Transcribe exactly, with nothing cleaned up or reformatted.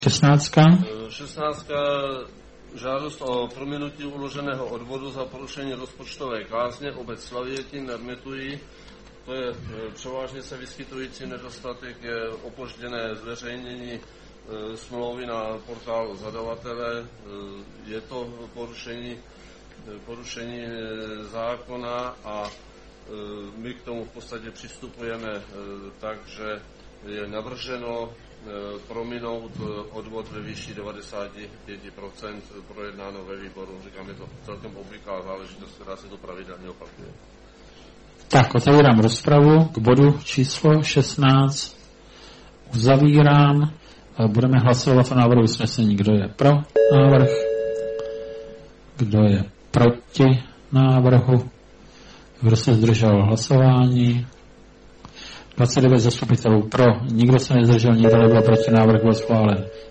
šestnáctka. šestnáctka. Žádost o prominutí uloženého odvodu za porušení rozpočtové kázně obec Slavětín nad Metují. To je převážně se vyskytující nedostatek, je opožděné zveřejnění e, smlouvy na portálu zadavatele. E, je to porušení, porušení e, zákona a e, my k tomu v podstatě přistupujeme e, tak, že je navrženo e, prominout odvod ve výši devadesát pět procent, projednáno ve výboru. Říkám, je to celkem obvyklá záležitost, která se to pravidelně opakuje. Tak, otevírám rozpravu k bodu číslo šestnáct. Uzavírám. Budeme hlasovat o návrhu usnesení. Kdo je pro návrh? Kdo je proti návrhu? Kdo se zdržel hlasování? dvacet devět zastupitelů pro. Nikdo se nezdržel, nikdo nebyl proti, návrh byl schválen.